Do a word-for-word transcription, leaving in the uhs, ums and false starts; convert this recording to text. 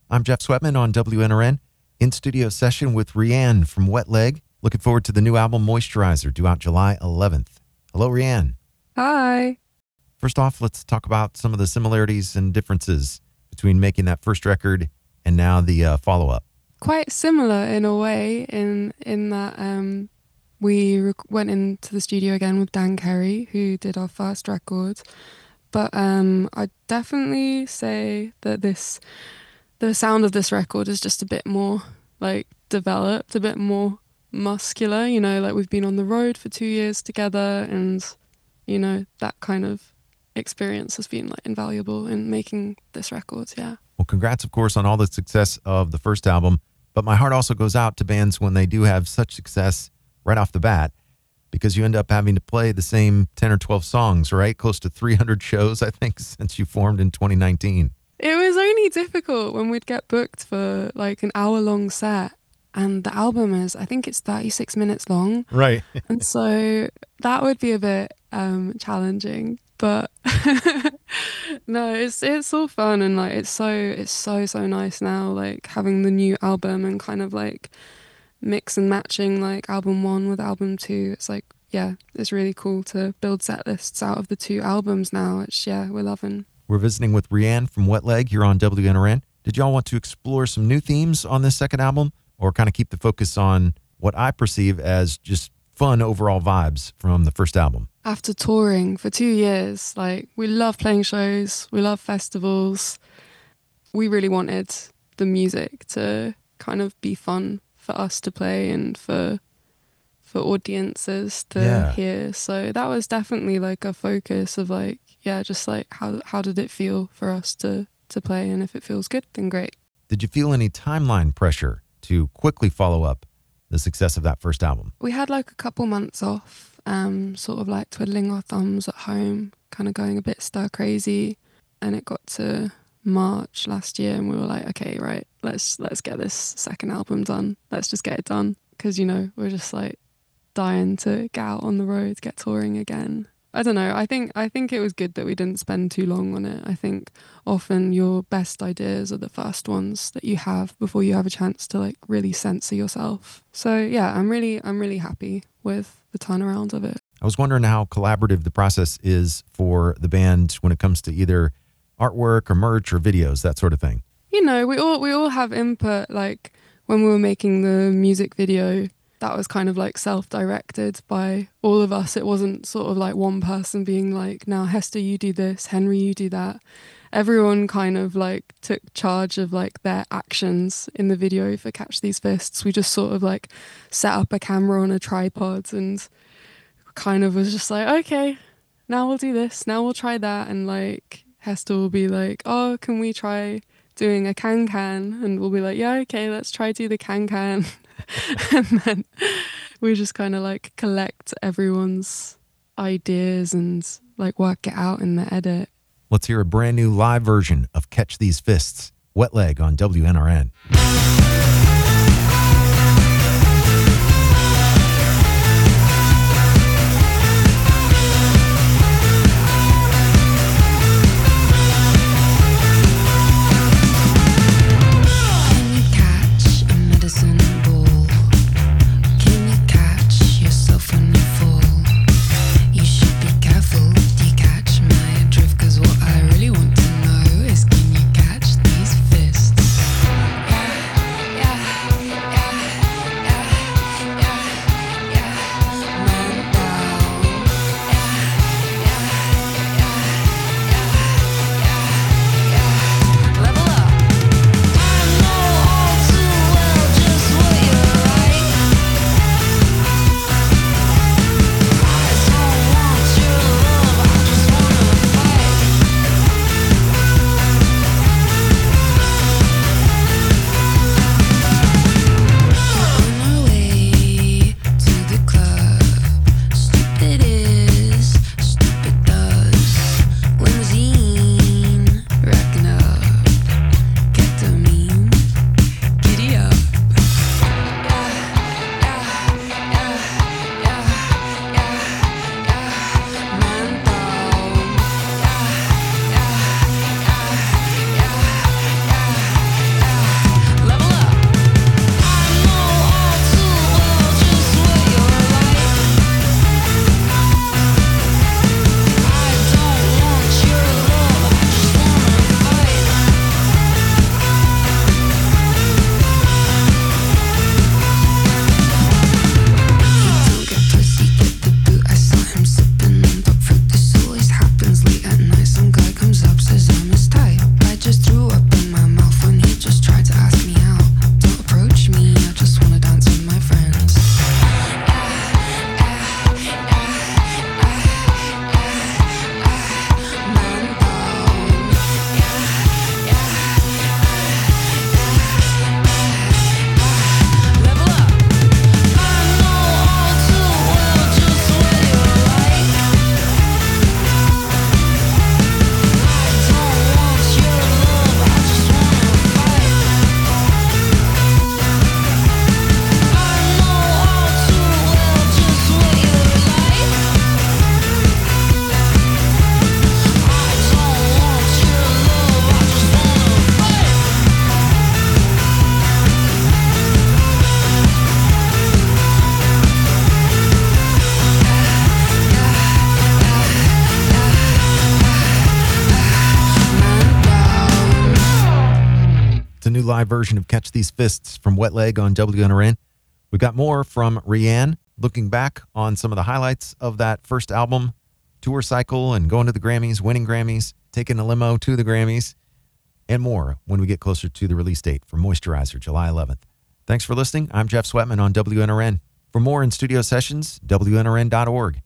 I'm Jeff Sweatman on W N R N, in studio session with Rianne from Wet Leg. Looking forward to the new album Moisturizer, due out July eleventh. Hello, Rianne. Hi. First off, let's talk about some of the similarities and differences between making that first record and now the uh, follow-up. Quite similar in a way, in in that um, we rec- went into the studio again with Dan Carey, who did our first record. But um, I'd definitely say that this, the sound of this record is just a bit more like developed, a bit more muscular. You know, like we've been on the road for two years together, and you know that kind of experience has been like invaluable in making this record. Yeah. Well, congrats, of course, on all the success of the first album. But my heart also goes out to bands when they do have such success right off the bat, because you end up having to play the same ten or twelve songs, right? Close to three hundred shows, I think, since you formed in twenty nineteen. It was only difficult when we'd get booked for like an hour long set. And the album is, I think it's thirty-six minutes long. Right. And so that would be a bit um, challenging. But no, it's it's all fun, and like it's so it's so so nice now, like having the new album and kind of like mix and matching like album one with album two. It's like, yeah, it's really cool to build set lists out of the two albums now, which yeah, we're loving. We're visiting with Rianne from Wet Leg here on W N R N. Did y'all want to explore some new themes on this second album, or kind of keep the focus on what I perceive as just fun overall vibes from the first album? After touring for two years, like we love playing shows, we love festivals. We really wanted the music to kind of be fun for us to play and for for audiences to yeah. hear. So that was definitely like a focus of like, yeah, just like how how did it feel for us to to play, and if it feels good, then great. Did you feel any timeline pressure to quickly follow up the success of that first album? We had like a couple months off, um, sort of like twiddling our thumbs at home, kind of going a bit stir crazy, and it got to March last year, and we were like, okay, right, let's let's get this second album done. Let's just get it done, because you know we're just like dying to get out on the road, get touring again. I don't know. I think I think it was good that we didn't spend too long on it. I think often your best ideas are the first ones that you have before you have a chance to like really censor yourself. So yeah, I'm really I'm really happy with the turnaround of it. I was wondering how collaborative the process is for the band when it comes to either artwork or merch or videos, that sort of thing. You know, we all we all have input. Like when we were making the music video, that was kind of like self-directed by all of us. It wasn't sort of like one person being like, now Hester, you do this, Henry, you do that. Everyone kind of like took charge of like their actions in the video for Catch These Fists. We just sort of like set up a camera on a tripod and kind of was just like, okay, now we'll do this, now we'll try that. And like Hester will be like, oh, can we try doing a can-can? And we'll be like, yeah, okay, let's try do the can-can. And then we just kind of like collect everyone's ideas and like work it out in the edit. Let's hear a brand new live version of Catch These Fists, Wet Leg on W N R N. Yeah. live version of Catch These Fists from Wet Leg on W N R N. We got more from Rianne, looking back on some of the highlights of that first album, tour cycle, and going to the Grammys, winning Grammys, taking a limo to the Grammys, and more when we get closer to the release date for Moisturizer, July eleventh. Thanks for listening. I'm Jeff Sweatman on W N R N. For more in-studio sessions, W N R N dot org.